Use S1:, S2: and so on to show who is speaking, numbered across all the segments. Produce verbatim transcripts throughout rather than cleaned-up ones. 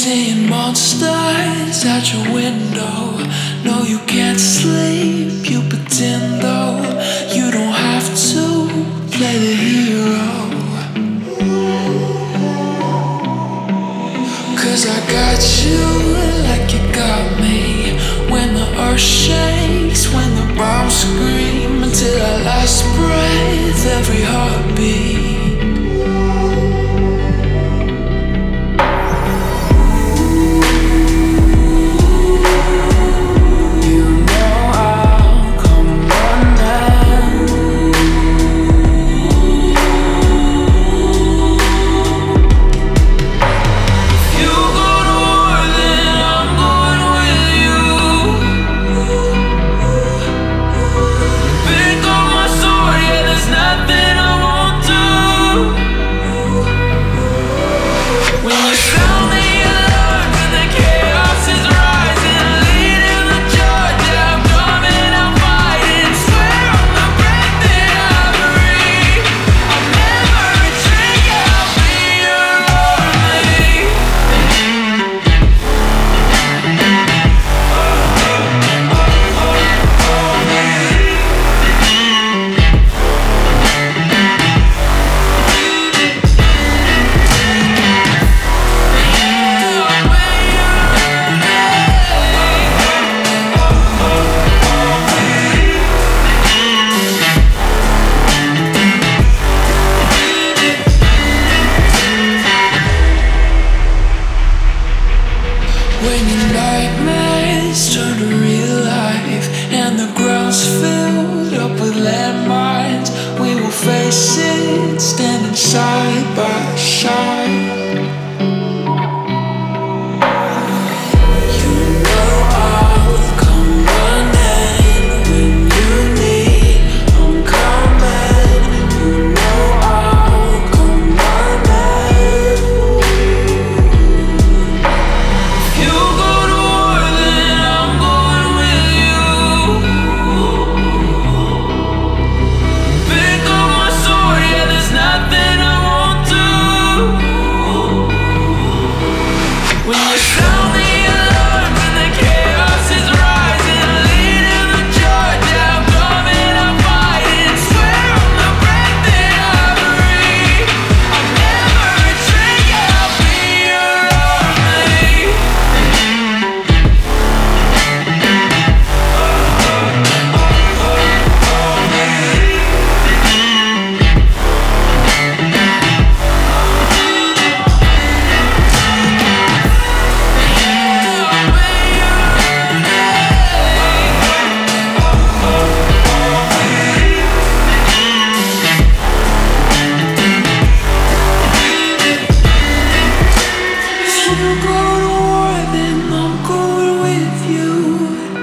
S1: Seeing monsters at your window. No, you can't sleep, you pretend though. You don't have to play the hero. Cause I got you like you got me. When the earth shakes, when the bombs scream, until our last breath, every heartbeat. When your nightmares turn to real life and the ground's filled up with landmines, we will face it standing side by side.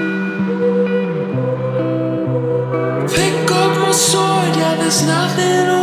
S1: There's nothing